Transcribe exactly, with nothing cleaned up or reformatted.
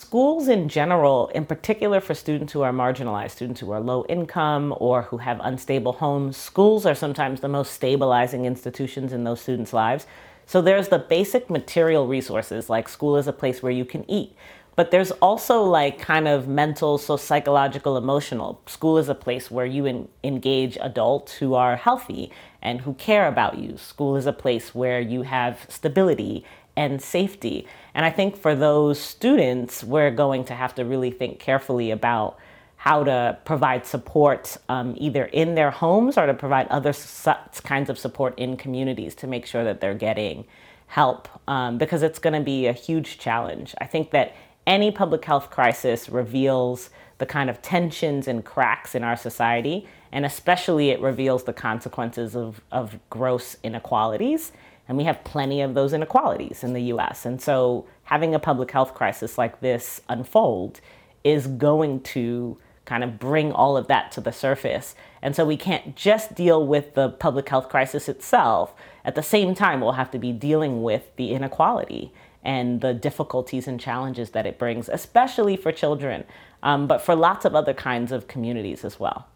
Schools in general, in particular for students who are marginalized, students who are low income or who have unstable homes, schools are sometimes the most stabilizing institutions in those students' lives. So there's the basic material resources, like school is a place where you can eat. But there's also like kind of mental, so psychological, emotional. School is a place where you en- engage adults who are healthy and who care about you. School is a place where you have stability and safety. And I think for those students, we're going to have to really think carefully about how to provide support um, either in their homes or to provide other such kinds of support in communities to make sure that they're getting help um, because it's going to be a huge challenge. I think that any public health crisis reveals the kind of tensions and cracks in our society, and especially it reveals the consequences of, of gross inequalities. And we have plenty of those inequalities in the U S. And so having a public health crisis like this unfold is going to kind of bring all of that to the surface. And so we can't just deal with the public health crisis itself. At the same time, we'll have to be dealing with the inequality and the difficulties and challenges that it brings, especially for children, um, but for lots of other kinds of communities as well.